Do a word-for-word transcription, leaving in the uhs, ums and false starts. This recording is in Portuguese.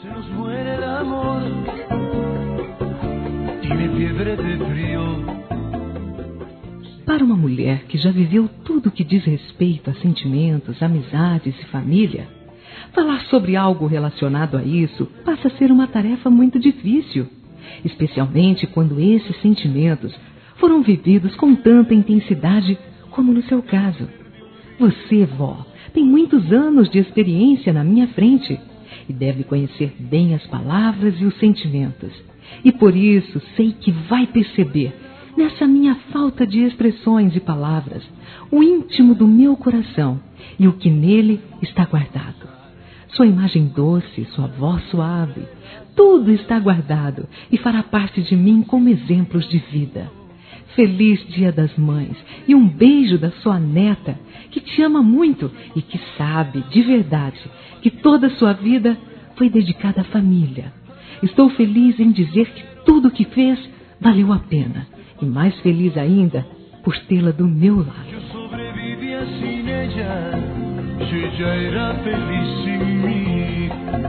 Se nos muere el amor, tiene fiebre de frío. Para uma mulher que já viveu tudo que diz respeito a sentimentos, amizades e família, falar sobre algo relacionado a isso passa a ser uma tarefa muito difícil, especialmente quando esses sentimentos foram vividos com tanta intensidade como no seu caso. Você, vó, tem muitos anos de experiência na minha frente e deve conhecer bem as palavras e os sentimentos. E por isso sei que vai perceber, nessa minha falta de expressões e palavras, o íntimo do meu coração e o que nele está guardado. Sua imagem doce, sua voz suave, tudo está guardado e fará parte de mim como exemplos de vida. Feliz Dia das Mães e um beijo da sua neta, que te ama muito e que sabe, de verdade, que toda a sua vida foi dedicada à família. Estou feliz em dizer que tudo o que fez valeu a pena. E mais feliz ainda por tê-la do meu lado. Eu sobrevivia sem ella, se ella era feliz sem mim.